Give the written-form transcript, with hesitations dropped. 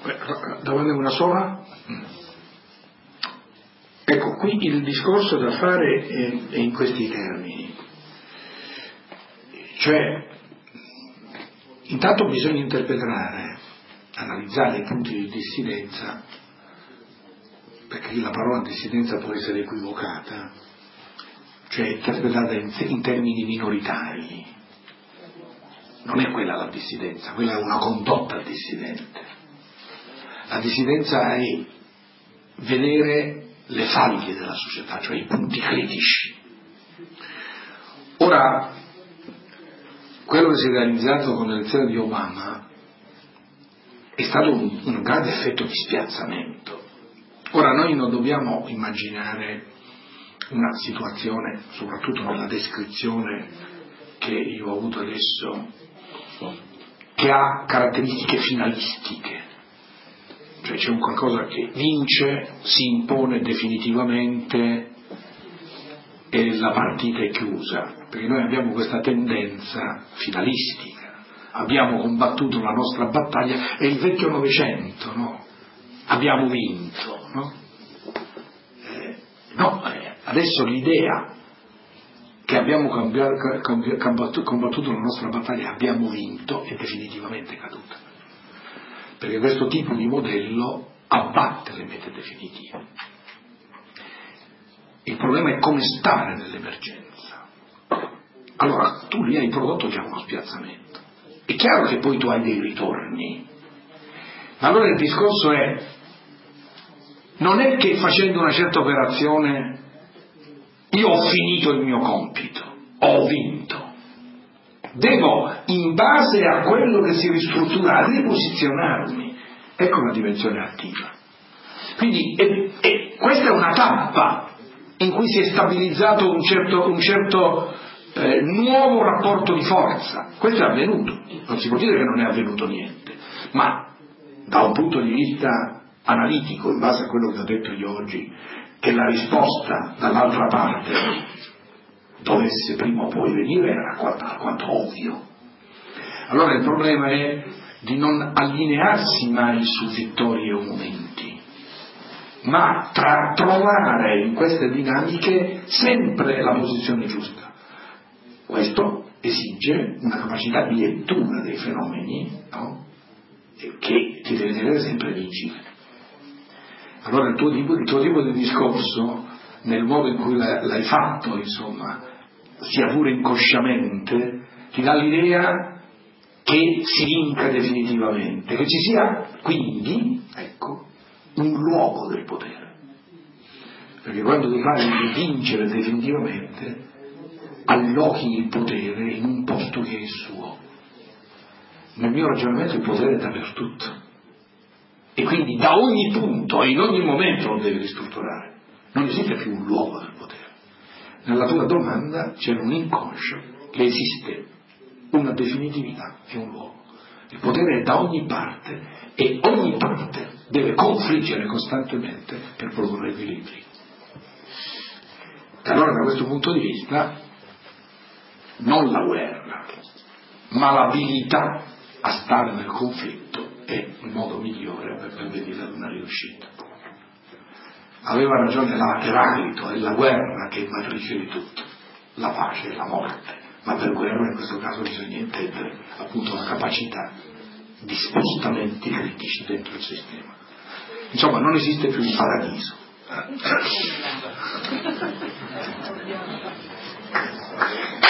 Domanda una sola? Ecco, qui il discorso da fare è in questi termini. Cioè, intanto bisogna interpretare, analizzare i punti di dissidenza, perché la parola dissidenza può essere equivocata, cioè interpretata in termini minoritari. Non è quella la dissidenza, quella è una condotta dissidente. La dissidenza è vedere le faglie della società, cioè i punti critici. Ora, quello che si è realizzato con l'elezione di Obama è stato un grande effetto di spiazzamento. Ora, noi non dobbiamo immaginare una situazione, soprattutto nella descrizione che io ho avuto adesso, che ha caratteristiche finalistiche. Cioè c'è un qualcosa che vince, si impone definitivamente e la partita è chiusa, perché noi abbiamo questa tendenza finalistica, abbiamo combattuto la nostra battaglia, è il vecchio Novecento, no? Abbiamo vinto, no? Adesso l'idea che abbiamo combattuto la nostra battaglia, abbiamo vinto, è definitivamente caduta. Perché questo tipo di modello abbatte le mete definitive. Il problema è come stare nell'emergenza. Allora, tu lì hai prodotto già uno spiazzamento. È chiaro che poi tu hai dei ritorni. Ma allora il discorso è, non è che facendo una certa operazione io ho finito il mio compito, ho vinto. Devo, in base a quello che si ristruttura, riposizionarmi. Ecco una dimensione attiva. Quindi questa è una tappa in cui si è stabilizzato un certo nuovo rapporto di forza. Questo è avvenuto. Non si può dire che non è avvenuto niente, ma da un punto di vista analitico, in base a quello che ho detto io oggi, che la risposta dall'altra parte dovesse prima o poi venire era quanto ovvio. Allora il problema è di non allinearsi mai su vittorie o momenti, ma trovare in queste dinamiche sempre la posizione giusta. Questo esige una capacità di lettura dei fenomeni, no? Che ti deve tenere sempre vigile. Allora il tuo tipo di discorso, nel modo in cui l'hai fatto, insomma, sia pure inconsciamente, ti dà l'idea che si vinca definitivamente, che ci sia quindi, ecco, un luogo del potere. Perché quando tu parli di vincere definitivamente, allochi il potere in un posto che è suo. Nel mio ragionamento il potere è dappertutto. E quindi da ogni punto e in ogni momento lo devi ristrutturare. Non esiste più un luogo del potere. Nella tua domanda c'è un inconscio che esiste una definitività e un luogo. Il potere è da ogni parte e ogni parte deve confliggere costantemente per produrre equilibri. E allora da questo punto di vista non la guerra, ma l'abilità a stare nel conflitto è il modo migliore per pervenire ad una riuscita. Aveva ragione Eraclito, è la guerra che è matrice di tutto, la pace e la morte, ma per guerra in questo caso bisogna intendere appunto la capacità di spostamenti critici dentro il sistema. Insomma, non esiste più il paradiso.